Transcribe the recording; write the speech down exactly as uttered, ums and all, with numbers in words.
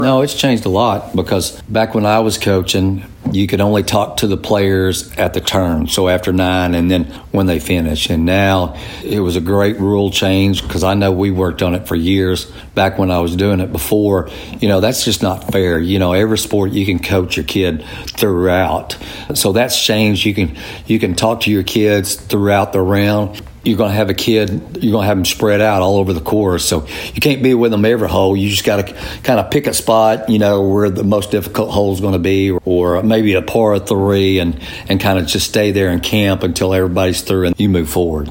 No, it's changed a lot because back when I was coaching, you could only talk to the players at the turn, so after nine and then when they finish. And now it was a great rule change because I know we worked on it for years back when I was doing it before. You know, that's just not fair. You know, every sport you can coach your kid throughout. So that's changed. You can you can talk to your kids throughout the round. You're going to have a kid, you're going to have them spread out all over the course. So you can't be with them every hole. You just got to kind of pick a spot, you know, where the most difficult hole is going to be, or maybe a par three, and, and kind of just stay there and camp until everybody's through and you move forward.